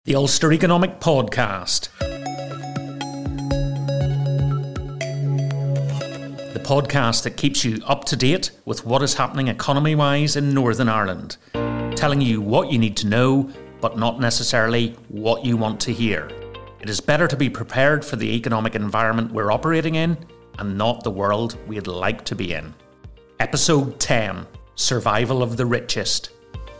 The Ulster Economic Podcast. The podcast that keeps you up to date with what is happening economy-wise in Northern Ireland, telling you what you need to know, but not necessarily what you want to hear. It is better to be prepared for the economic environment we're operating in and not the world we'd like to be in. Episode 10, Survival of the Richest.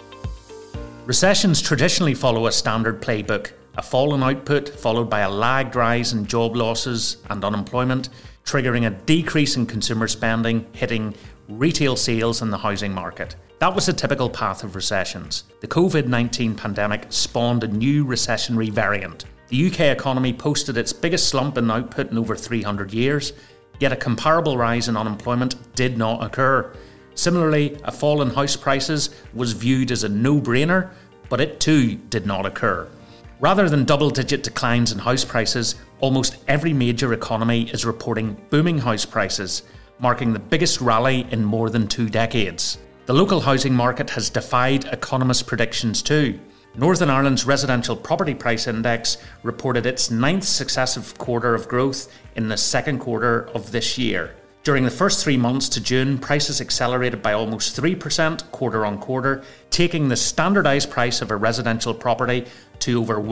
Recessions traditionally follow a standard playbook, a fall in output followed by a lagged rise in job losses and unemployment, triggering a decrease in consumer spending, hitting retail sales and the housing market. That was a typical path of recessions. The COVID-19 pandemic spawned a new recessionary variant. The UK economy posted its biggest slump in output in over 300 years, yet a comparable rise in unemployment did not occur. Similarly, a fall in house prices was viewed as a no-brainer, but it too did not occur. Rather than double-digit declines in house prices, almost every major economy is reporting booming house prices, marking the biggest rally in more than 2 decades. The local housing market has defied economists' predictions too. Northern Ireland's Residential Property Price Index reported its 9th successive quarter of growth in the second quarter of this year. During the first 3 months to June, prices accelerated by almost 3% quarter on quarter, taking the standardised price of a residential property to over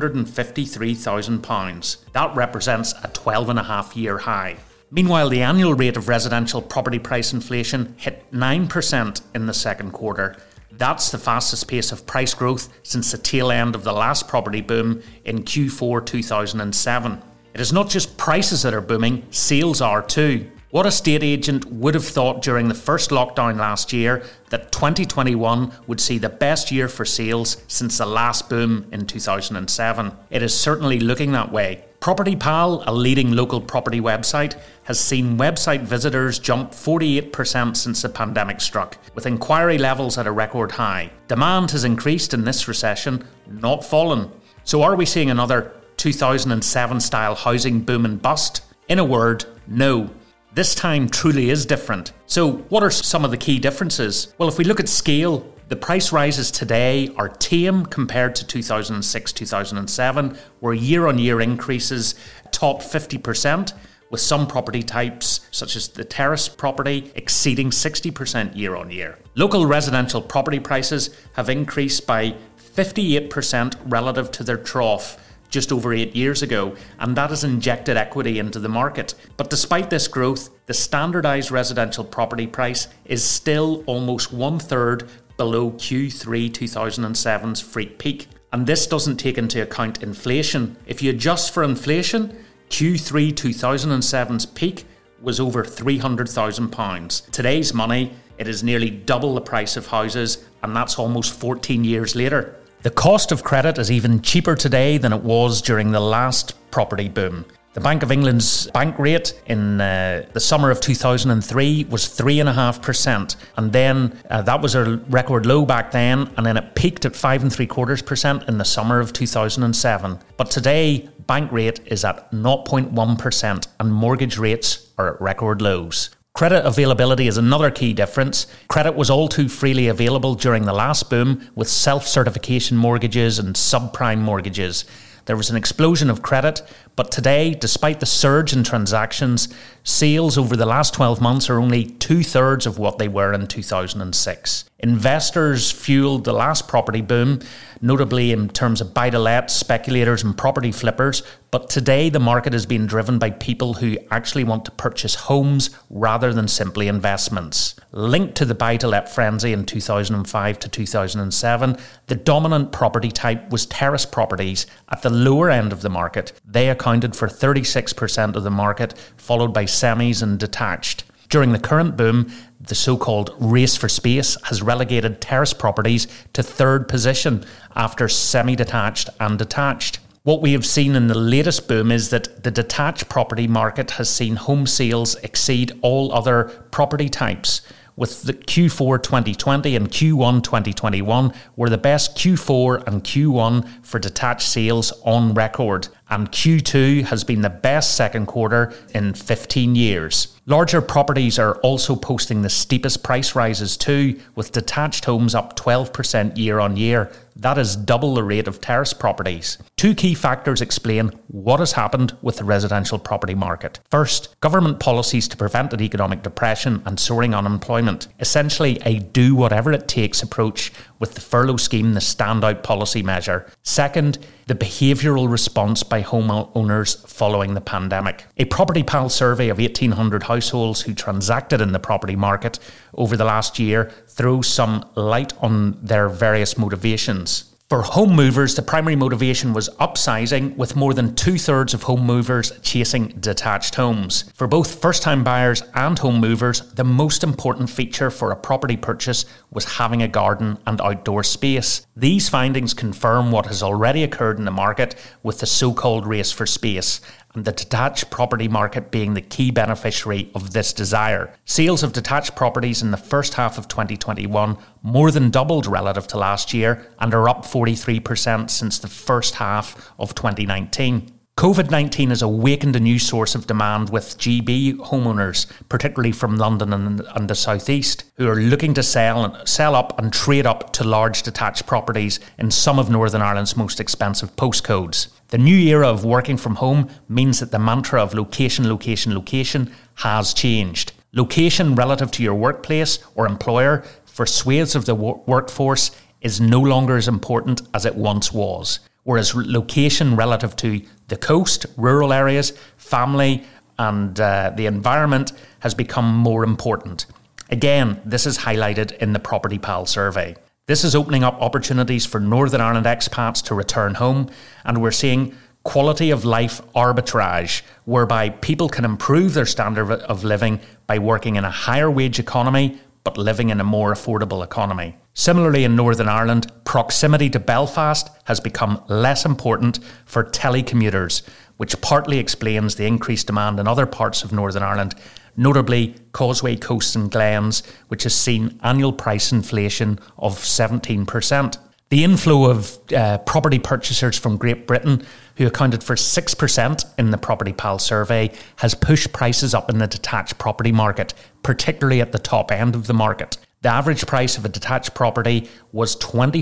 £153,000. That represents a 12.5-year high. Meanwhile, the annual rate of residential property price inflation hit 9% in the second quarter. That's the fastest pace of price growth since the tail end of the last property boom in Q4 2007. It is not just prices that are booming, sales are too. What estate agent would have thought during the first lockdown last year that 2021 would see the best year for sales since the last boom in 2007? It is certainly looking that way. PropertyPal, a leading local property website, has seen website visitors jump 48% since the pandemic struck, with inquiry levels at a record high. Demand has increased in this recession, not fallen. So are we seeing another 2007-style housing boom and bust? In a word, no. This time truly is different. So what are some of the key differences? Well, if we look at scale, the price rises today are tame compared to 2006-2007, where year-on-year increases top 50%, with some property types, such as the terrace property, exceeding 60% year-on-year. Local residential property prices have increased by 58% relative to their trough just over 8 years ago, and that has injected equity into the market. But despite this growth, the standardised residential property price is still almost 1/3 below Q3 2007's freak peak. And this doesn't take into account inflation. If you adjust for inflation, Q3 2007's peak was over £300,000. Today's money, it is nearly double the price of houses, and that's almost 14 years later. The cost of credit is even cheaper today than it was during the last property boom. The Bank of England's bank rate in the summer of 2003 was 3.5%, and then that was a record low back then, and then it peaked at 5.75% in the summer of 2007. But today, bank rate is at 0.1%, and mortgage rates are at record lows. Credit availability is another key difference. Credit was all too freely available during the last boom with self-certification mortgages and subprime mortgages. There was an explosion of credit, but today, despite the surge in transactions, sales over the last 12 months are only 2/3 of what they were in 2006. Investors fueled the last property boom, notably in terms of buy-to-let, speculators and property flippers, but today the market is being driven by people who actually want to purchase homes rather than simply investments. Linked to the buy-to-let frenzy in 2005 to 2007, the dominant property type was terrace properties at the lower end of the market. They accounted for 36% of the market, followed by semis and detached. During the current boom, the so-called race for space has relegated terrace properties to 3rd position after semi-detached and detached. What we have seen in the latest boom is that the detached property market has seen home sales exceed all other property types, with the Q4 2020 and Q1 2021 were the best Q4 and Q1 for detached sales on record, and Q2 has been the best second quarter in 15 years. Larger properties are also posting the steepest price rises too, with detached homes up 12% year on year. That is double the rate of terrace properties. Two key factors explain what has happened with the residential property market. First, government policies to prevent an economic depression and soaring unemployment. Essentially, a do-whatever-it-takes approach, with the furlough scheme the standout policy measure. Second, the behavioural response by homeowners following the pandemic. A Property Pal survey of 1,800 households who transacted in the property market over the last year throws some light on their various motivations. For home movers, the primary motivation was upsizing, with more than 2/3 of home movers chasing detached homes. For both first-time buyers and home movers, the most important feature for a property purchase was having a garden and outdoor space. These findings confirm what has already occurred in the market with the so-called race for space, and the detached property market being the key beneficiary of this desire. Sales of detached properties in the first half of 2021 more than doubled relative to last year and are up 43% since the first half of 2019. COVID-19 has awakened a new source of demand with GB homeowners, particularly from London and the South East, who are looking to sell up and trade up to large detached properties in some of Northern Ireland's most expensive postcodes. The new era of working from home means that the mantra of location, location, location has changed. Location relative to your workplace or employer for swathes of the workforce is no longer as important as it once was, whereas location relative to the coast, rural areas, family and the environment has become more important. Again, this is highlighted in the Property Pal survey. This is opening up opportunities for Northern Ireland expats to return home, and we're seeing quality of life arbitrage, whereby people can improve their standard of living by working in a higher wage economy but living in a more affordable economy. Similarly, in Northern Ireland, proximity to Belfast has become less important for telecommuters, which partly explains the increased demand in other parts of Northern Ireland, notably Causeway Coast and Glens, which has seen annual price inflation of 17%. The inflow of property purchasers from Great Britain, who accounted for 6% in the Property Pal survey, has pushed prices up in the detached property market, particularly at the top end of the market. The average price of a detached property was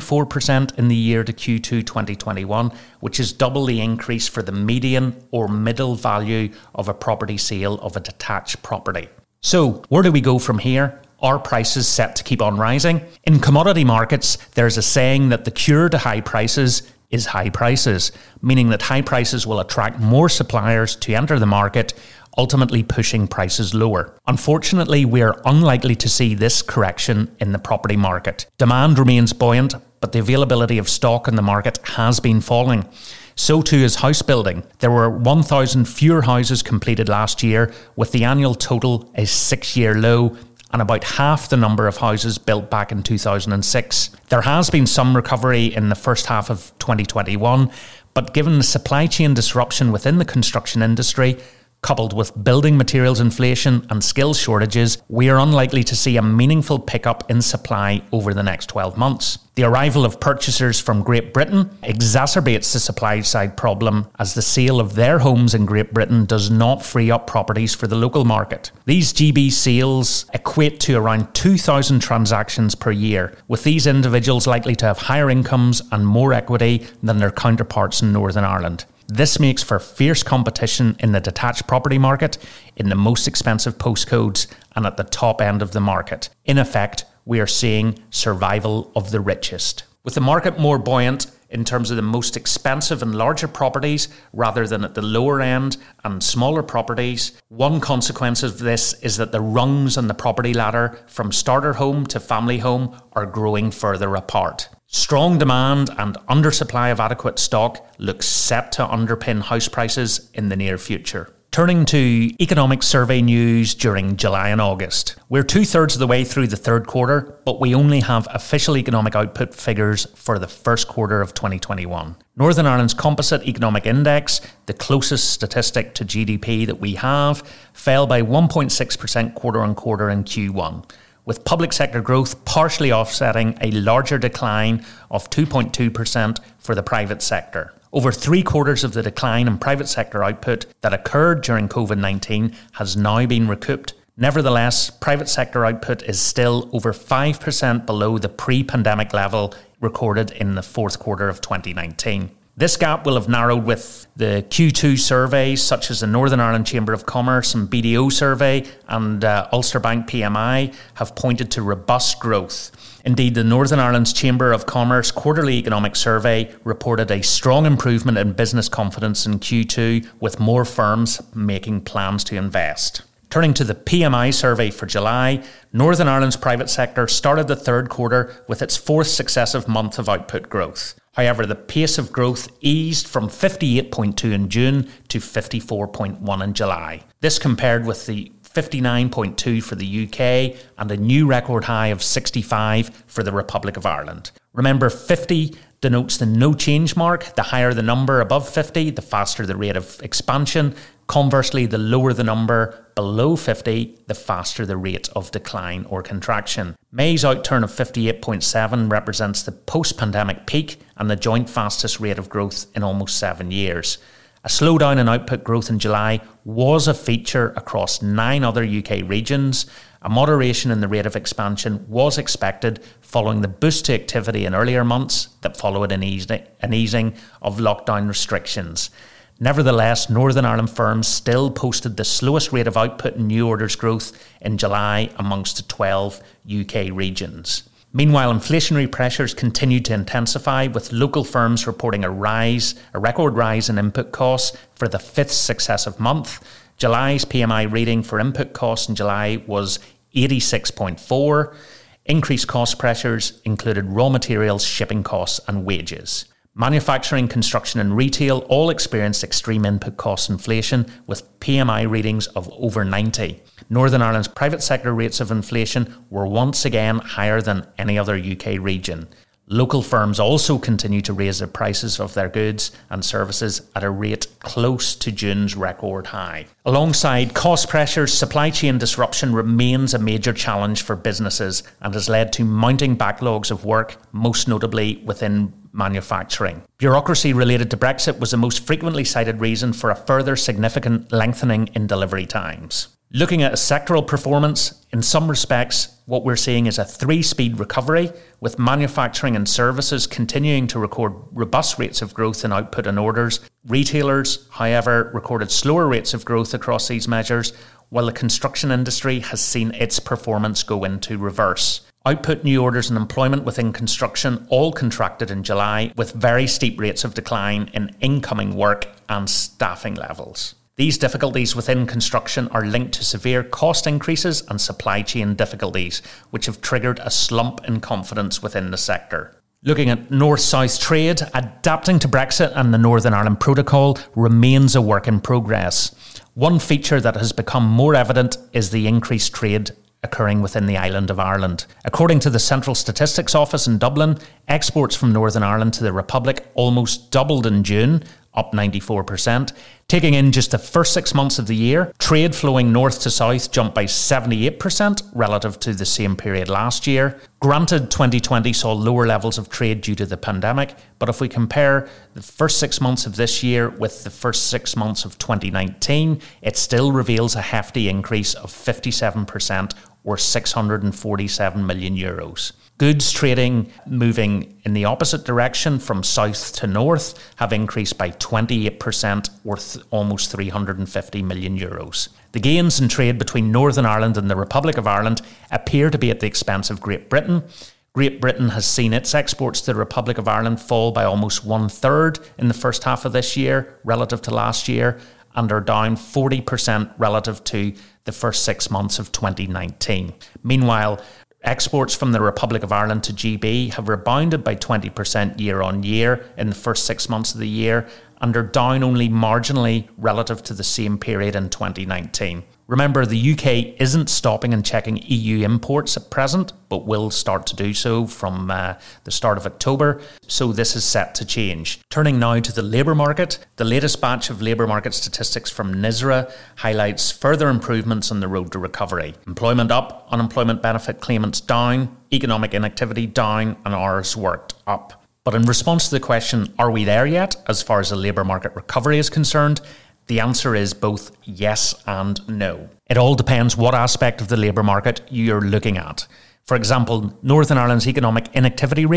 24% in the year to Q2 2021, which is double the increase for the median or middle value of a property sale of a detached property. So, where do we go from here? Are prices set to keep on rising? In commodity markets, there's a saying that the cure to high prices is high prices, meaning that high prices will attract more suppliers to enter the market, ultimately pushing prices lower. Unfortunately, we are unlikely to see this correction in the property market. Demand remains buoyant, but the availability of stock in the market has been falling. So too is house building. There were 1,000 fewer houses completed last year, with the annual total a 6-year low, and about half the number of houses built back in 2006. There has been some recovery in the first half of 2021, but given the supply chain disruption within the construction industry, coupled with building materials inflation and skills shortages, we are unlikely to see a meaningful pickup in supply over the next 12 months. The arrival of purchasers from Great Britain exacerbates the supply side problem, as the sale of their homes in Great Britain does not free up properties for the local market. These GB sales equate to around 2,000 transactions per year, with these individuals likely to have higher incomes and more equity than their counterparts in Northern Ireland. This makes for fierce competition in the detached property market, in the most expensive postcodes, and at the top end of the market. In effect, we are seeing survival of the richest. With the market more buoyant in terms of the most expensive and larger properties rather than at the lower end and smaller properties, one consequence of this is that the rungs on the property ladder from starter home to family home are growing further apart. Strong demand and undersupply of adequate stock looks set to underpin house prices in the near future. Turning to economic survey news during July and August. We're 2/3 of the way through the third quarter, but we only have official economic output figures for the first quarter of 2021. Northern Ireland's Composite Economic Index, the closest statistic to GDP that we have, fell by 1.6% quarter on quarter in Q1. With public sector growth partially offsetting a larger decline of 2.2% for the private sector. Over 3/4 of the decline in private sector output that occurred during COVID-19 has now been recouped. Nevertheless, private sector output is still over 5% below the pre-pandemic level recorded in the fourth quarter of 2019. This gap will have narrowed with the Q2 surveys such as the Northern Ireland Chamber of Commerce and BDO survey and Ulster Bank PMI have pointed to robust growth. Indeed, the Northern Ireland's Chamber of Commerce quarterly economic survey reported a strong improvement in business confidence in Q2, with more firms making plans to invest. Turning to the PMI survey for July, Northern Ireland's private sector started the third quarter with its fourth successive month of output growth. However, the pace of growth eased from 58.2 in June to 54.1 in July. This compared with the 59.2 for the UK and a new record high of 65 for the Republic of Ireland. Remember, 50 denotes the no change mark. The higher the number above 50, the faster the rate of expansion. Conversely, the lower the number below 50, the faster the rate of decline or contraction. May's outturn of 58.7 represents the post-pandemic peak and the joint fastest rate of growth in almost 7 years. A slowdown in output growth in July was a feature across 9 other UK regions. A moderation in the rate of expansion was expected following the boost to activity in earlier months that followed an easing of lockdown restrictions. Nevertheless, Northern Ireland firms still posted the slowest rate of output and new orders growth in July amongst the 12 UK regions. Meanwhile, inflationary pressures continued to intensify, with local firms reporting a record rise in input costs for the fifth successive month. July's PMI reading for input costs in July was 86.4. Increased cost pressures included raw materials, shipping costs and wages. Manufacturing, construction and retail all experienced extreme input cost inflation, with PMI readings of over 90. Northern Ireland's private sector rates of inflation were once again higher than any other UK region. Local firms also continue to raise the prices of their goods and services at a rate close to June's record high. Alongside cost pressures, supply chain disruption remains a major challenge for businesses and has led to mounting backlogs of work, most notably within manufacturing. Bureaucracy related to Brexit was the most frequently cited reason for a further significant lengthening in delivery times. Looking at a sectoral performance, in some respects, what we're seeing is a 3-speed recovery, with manufacturing and services continuing to record robust rates of growth in output and orders. Retailers, however, recorded slower rates of growth across these measures, while the construction industry has seen its performance go into reverse. Output, new orders and employment within construction all contracted in July, with very steep rates of decline in incoming work and staffing levels. These difficulties within construction are linked to severe cost increases and supply chain difficulties, which have triggered a slump in confidence within the sector. Looking at North-South trade, adapting to Brexit and the Northern Ireland Protocol remains a work in progress. One feature that has become more evident is the increased trade occurring within the island of Ireland. According to the Central Statistics Office in Dublin, exports from Northern Ireland to the Republic almost doubled in June, up 94%. Taking in just the first 6 months of the year, trade flowing north to south jumped by 78% relative to the same period last year. Granted, 2020 saw lower levels of trade due to the pandemic, but if we compare the first 6 months of this year with the first 6 months of 2019, it still reveals a hefty increase of 57%, or €647 million. Goods trading moving in the opposite direction from south to north have increased by 28%, or almost €350 million. The gains in trade between Northern Ireland and the Republic of Ireland appear to be at the expense of Great Britain. Great Britain has seen its exports to the Republic of Ireland fall by almost 1/3 in the first half of this year relative to last year, and are down 40% relative to the first 6 months of 2019. Meanwhile, exports from the Republic of Ireland to GB have rebounded by 20% year on year in the first 6 months of the year, and are down only marginally relative to the same period in 2019. Remember, the UK isn't stopping and checking EU imports at present, but will start to do so from the start of October, so this is set to change. Turning now to the labour market, the latest batch of labour market statistics from NISRA highlights further improvements on the road to recovery. Employment up, unemployment benefit claimants down, economic inactivity down, and hours worked up. But in response to the question, are we there yet as far as the labour market recovery is concerned? The answer is both yes and no. It all depends what aspect of the labour market you're looking at. For example, Northern Ireland's economic inactivity rate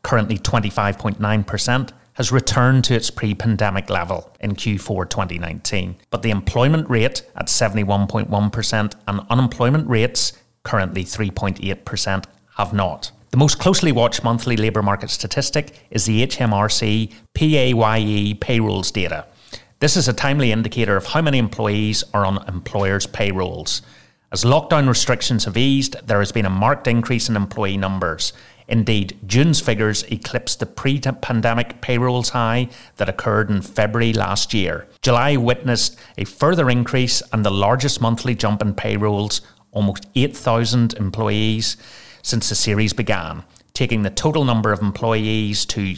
currently 25.9%, has returned to its pre-pandemic level in Q4 2019. But the employment rate at 71.1% and unemployment rates, currently 3.8%, have not. The most closely watched monthly labour market statistic is the HMRC PAYE payrolls data. This is a timely indicator of how many employees are on employers' payrolls. As lockdown restrictions have eased, there has been a marked increase in employee numbers. Indeed, June's figures eclipsed the pre-pandemic payrolls high that occurred in February last year. July witnessed a further increase and the largest monthly jump in payrolls, almost 8,000 employees, since the series began, taking the total number of employees to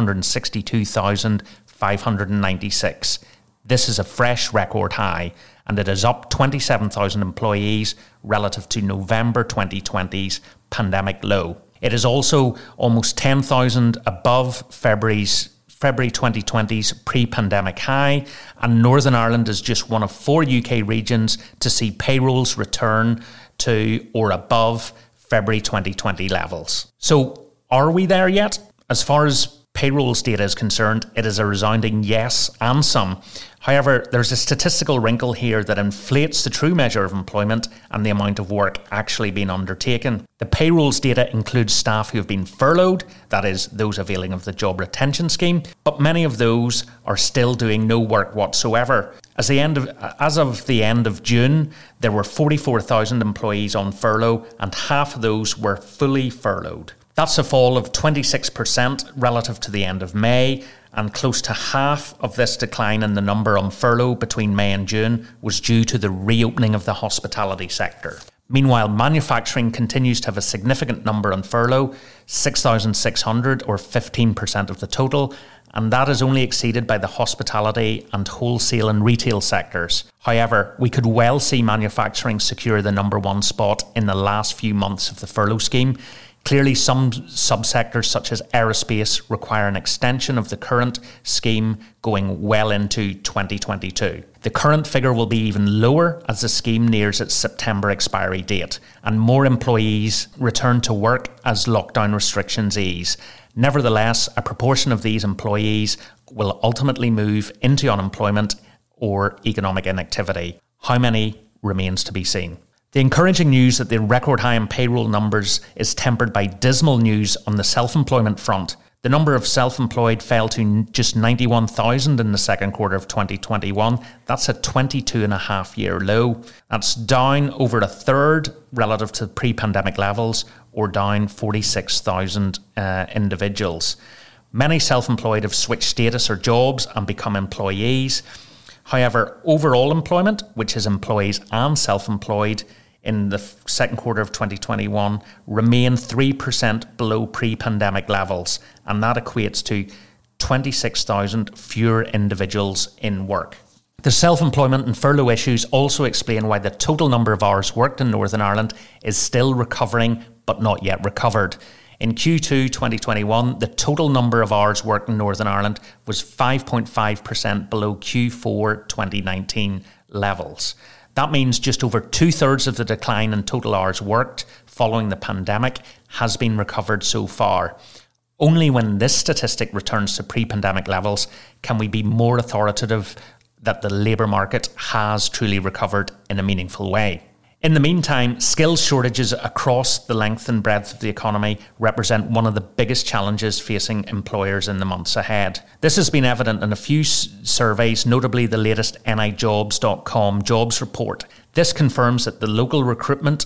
762,596. This is a fresh record high, and it is up 27,000 employees relative to November 2020's pandemic low. It is also almost 10,000 above February 2020's pre-pandemic high, and Northern Ireland is just one of 4 UK regions to see payrolls return to or above February 2020 levels. So, are we there yet? As far as payrolls data is concerned, it is a resounding yes and some. However, there's a statistical wrinkle here that inflates the true measure of employment and the amount of work actually being undertaken. The payrolls data includes staff who have been furloughed, that is, those availing of the job retention scheme, but many of those are still doing no work whatsoever. As of the end of June, there were 44,000 employees on furlough, and half of those were fully furloughed. That's a fall of 26% relative to the end of May, and close to half of this decline in the number on furlough between May and June was due to the reopening of the hospitality sector. Meanwhile, manufacturing continues to have a significant number on furlough, 6,600 or 15% of the total, and that is only exceeded by the hospitality and wholesale and retail sectors. However, we could well see manufacturing secure the number one spot in the last few months of the furlough scheme. Clearly, some subsectors such as aerospace require an extension of the current scheme going well into 2022. The current figure will be even lower as the scheme nears its September expiry date, and more employees return to work as lockdown restrictions ease. Nevertheless, a proportion of these employees will ultimately move into unemployment or economic inactivity. How many remains to be seen. The encouraging news that the record high in payroll numbers is tempered by dismal news on the self-employment front. The number of self-employed fell to just 91,000 in the second quarter of 2021. That's a 22.5-year low. That's down over a third relative to pre-pandemic levels, or down 46,000 individuals. Many self-employed have switched status or jobs and become employees. However, overall employment, which is employees and self-employed, in the second quarter of 2021 remain 3% below pre-pandemic levels, and that equates to 26,000 fewer individuals in work. The self-employment and furlough issues also explain why the total number of hours worked in Northern Ireland is still recovering but not yet recovered. In Q2 2021, the total number of hours worked in Northern Ireland was 5.5% below Q4 2019 levels. That means just over 2/3 of the decline in total hours worked following the pandemic has been recovered so far. Only when this statistic returns to pre-pandemic levels can we be more authoritative that the labour market has truly recovered in a meaningful way. In the meantime, skills shortages across the length and breadth of the economy represent one of the biggest challenges facing employers in the months ahead. This has been evident in a few surveys, notably the latest NIjobs.com jobs report. This confirms that the local recruitment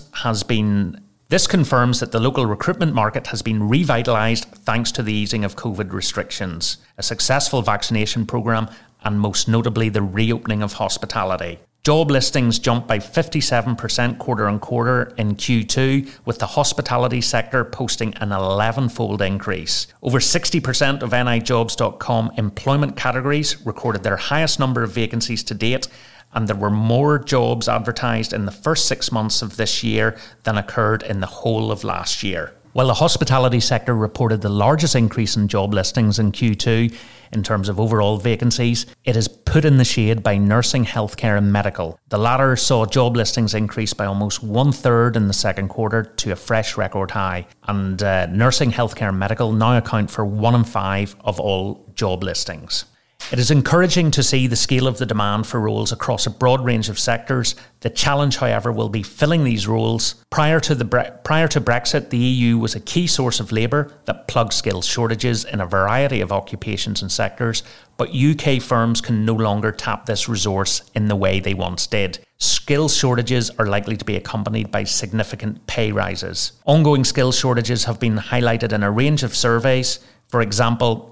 market has been revitalised thanks to the easing of COVID restrictions, a successful vaccination programme, and most notably the reopening of hospitality. Job listings jumped by 57% quarter on quarter in Q2, with the hospitality sector posting an 11-fold increase. Over 60% of NIjobs.com employment categories recorded their highest number of vacancies to date, and there were more jobs advertised in the first 6 months of this year than occurred in the whole of last year. While the hospitality sector reported the largest increase in job listings in Q2 in terms of overall vacancies, it is put in the shade by nursing, healthcare and medical. The latter saw job listings increase by almost 1/3 in the second quarter to a fresh record high, and nursing, healthcare and medical now account for 1 in 5 of all job listings. It is encouraging to see the scale of the demand for roles across a broad range of sectors. The challenge, however, will be filling these roles. Prior to Brexit, the EU was a key source of labour that plugged skills shortages in a variety of occupations and sectors, but UK firms can no longer tap this resource in the way they once did. Skills shortages are likely to be accompanied by significant pay rises. Ongoing skills shortages have been highlighted in a range of surveys. For example,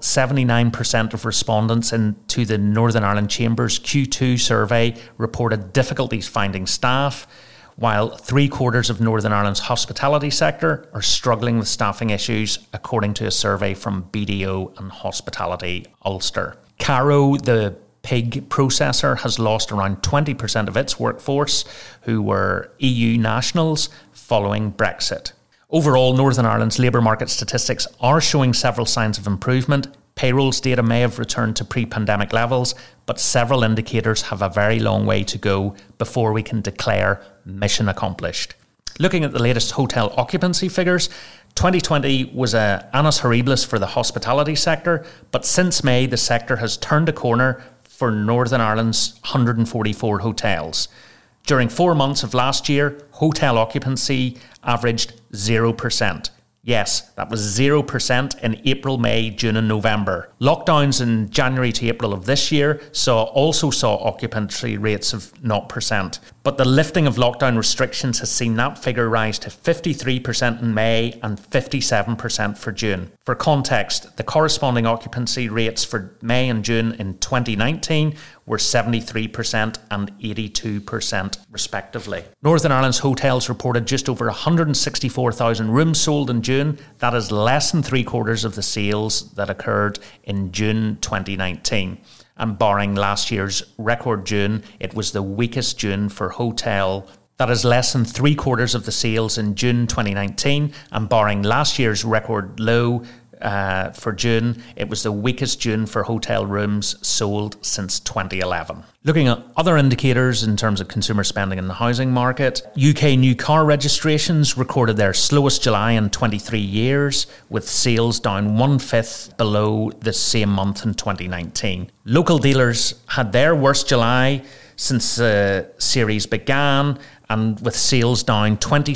79% of respondents into the Northern Ireland Chamber's Q2 survey reported difficulties finding staff, while 3/4 of Northern Ireland's hospitality sector are struggling with staffing issues, according to a survey from BDO and Hospitality Ulster. Caro, the pig processor, has lost around 20% of its workforce, who were EU nationals, following Brexit. Overall, Northern Ireland's labour market statistics are showing several signs of improvement. Payrolls data may have returned to pre-pandemic levels, but several indicators have a very long way to go before we can declare mission accomplished. Looking at the latest hotel occupancy figures, 2020 was a annus horribilis for the hospitality sector, but since May, the sector has turned a corner for Northern Ireland's 144 hotels. During 4 months of last year, hotel occupancy averaged 0%. Yes, that was 0% in April, May, June and November. Lockdowns in January to April of this year also saw occupancy rates of 0%. But the lifting of lockdown restrictions has seen that figure rise to 53% in May and 57% for June. For context, the corresponding occupancy rates for May and June in 2019 were 73% and 82% respectively. Northern Ireland's hotels reported just over 164,000 rooms sold in June. That is less than 3/4 of the sales that occurred in June 2019. And barring last year's record June, it was the weakest June for hotel. That is less than 3/4 of the sales in June 2019, and barring last year's record low for June, it was the weakest June for hotel rooms sold since 2011. Looking at other indicators in terms of consumer spending in the housing market, UK new car registrations recorded their slowest July in 23 years, with sales down 1/5 below the same month in 2019. Local dealers had their worst July since the series began, and with sales down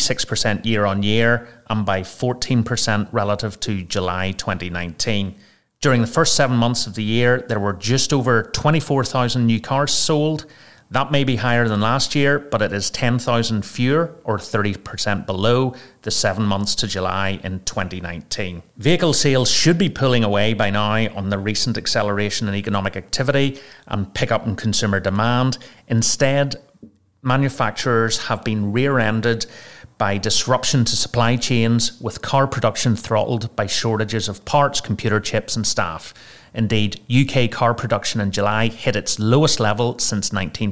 26% year on year and by 14% relative to July 2019. During the first 7 months of the year, there were just over 24,000 new cars sold. That may be higher than last year, but it is 10,000 fewer, or 30% below the 7 months to July in 2019. Vehicle sales should be pulling away by now on the recent acceleration in economic activity and pickup in consumer demand. Instead, manufacturers have been rear-ended by disruption to supply chains, with car production throttled by shortages of parts, computer chips and staff. Indeed, UK car production in July hit its lowest level since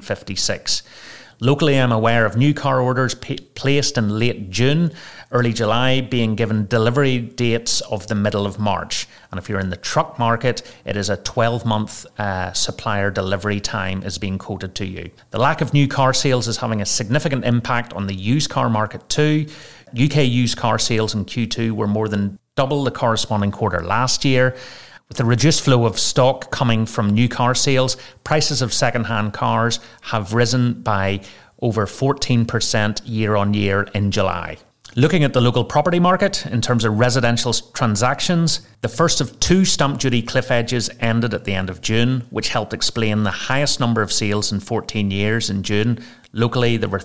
1956. Locally, I'm aware of new car orders placed in late June, early July being given delivery dates of the middle of March. And if you're in the truck market, it is a 12-month supplier delivery time is being quoted to you. The lack of new car sales is having a significant impact on the used car market too. UK used car sales in Q2 were more than double the corresponding quarter last year. With the reduced flow of stock coming from new car sales, prices of second-hand cars have risen by over 14% year on year in July. Looking at the local property market, in terms of residential transactions, the first of 2 stamp duty cliff edges ended at the end of June, which helped explain the highest number of sales in 14 years in June. Locally, there were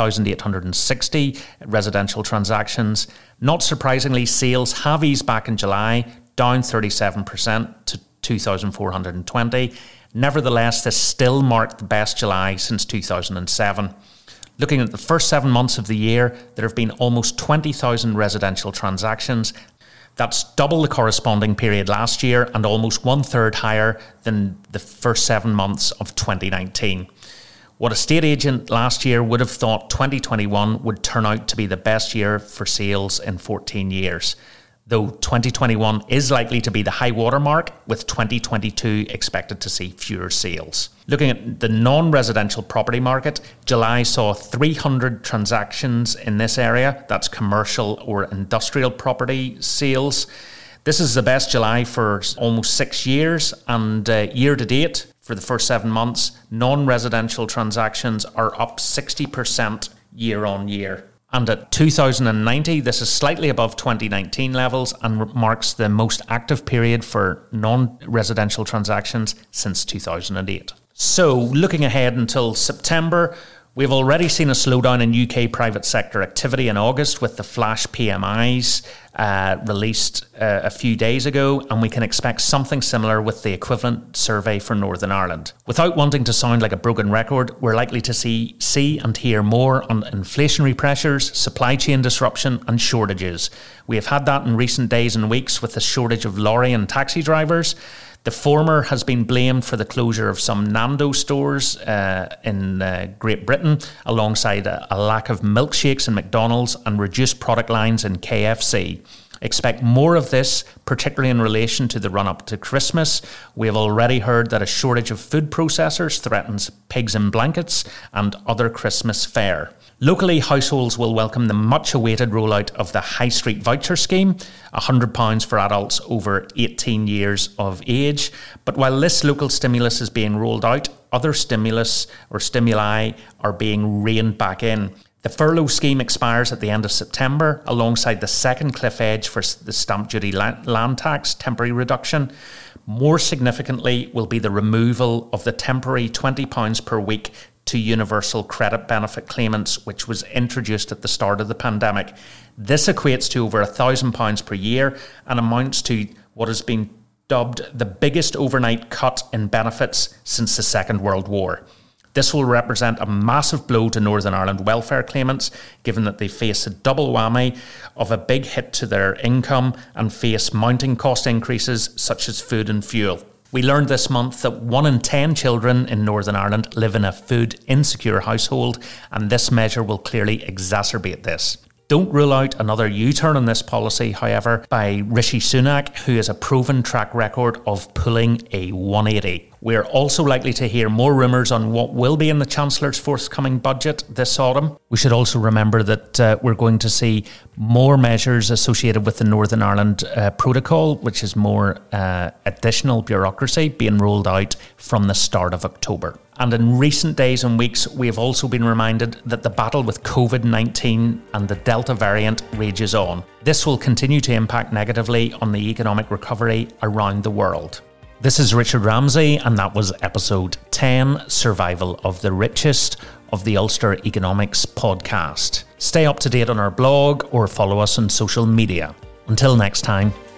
3,860 residential transactions. Not surprisingly, sales have eased back in July, down 37% to 2,420. Nevertheless, this still marked the best July since 2007. Looking at the first 7 months of the year, there have been almost 20,000 residential transactions. That's double the corresponding period last year and almost 1/3 higher than the first 7 months of 2019. What a estate agent last year would have thought 2021 would turn out to be the best year for sales in 14 years. Though 2021 is likely to be the high water mark, with 2022 expected to see fewer sales. Looking at the non-residential property market, July saw 300 transactions in this area. That's commercial or industrial property sales. This is the best July for almost 6 years, and year to date, for the first 7 months, non-residential transactions are up 60% year on year. And at 2,090, this is slightly above 2019 levels and marks the most active period for non-residential transactions since 2008. So, looking ahead until September, we've already seen a slowdown in UK private sector activity in August with the flash PMIs released a few days ago, and we can expect something similar with the equivalent survey for Northern Ireland. Without wanting to sound like a broken record, we're likely to see and hear more on inflationary pressures, supply chain disruption and shortages. We have had that in recent days and weeks with the shortage of lorry and taxi drivers. The former has been blamed for the closure of some Nando's stores in Great Britain, alongside a lack of milkshakes in McDonald's and reduced product lines in KFC. Expect more of this, particularly in relation to the run-up to Christmas. We have already heard that a shortage of food processors threatens pigs in blankets and other Christmas fare. Locally, households will welcome the much-awaited rollout of the High Street Voucher Scheme, £100 for adults over 18 years of age. But while this local stimulus is being rolled out, other stimulus or stimuli are being reined back in. The furlough scheme expires at the end of September, alongside the second cliff edge for the stamp duty land tax temporary reduction. More significantly will be the removal of the temporary £20 per week to universal credit benefit claimants, which was introduced at the start of the pandemic. This equates to over £1,000 per year and amounts to what has been dubbed the biggest overnight cut in benefits since the Second World War. This will represent a massive blow to Northern Ireland welfare claimants, given that they face a double whammy of a big hit to their income and face mounting cost increases such as food and fuel. We learned this month that 1 in 10 children in Northern Ireland live in a food insecure household, and this measure will clearly exacerbate this. Don't rule out another U-turn on this policy, however, by Rishi Sunak, who has a proven track record of pulling a 180. We're also likely to hear more rumours on what will be in the Chancellor's forthcoming budget this autumn. We should also remember that we're going to see more measures associated with the Northern Ireland Protocol, which is more additional bureaucracy being rolled out from the start of October. And in recent days and weeks, we have also been reminded that the battle with COVID-19 and the Delta variant rages on. This will continue to impact negatively on the economic recovery around the world. This is Richard Ramsey, and that was episode 10, Survival of the Richest, of the Ulster Economics podcast. Stay up to date on our blog or follow us on social media. Until next time.